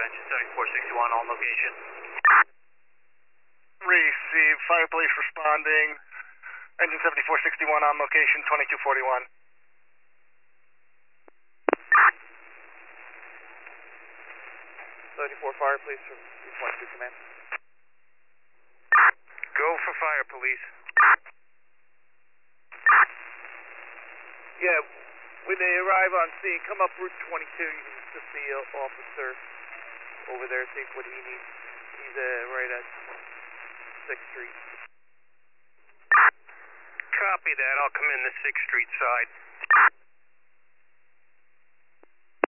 engine 7461 on location. Receive. Fire police responding. Engine 7461 on location, 2241. 34 fire police from 3.2 command. Go for fire police. Yeah, when they arrive on scene, come up Route 22. You can assist the officer over there, see what he needs. He's right at 6th Street. Copy that. I'll come in the 6th Street side.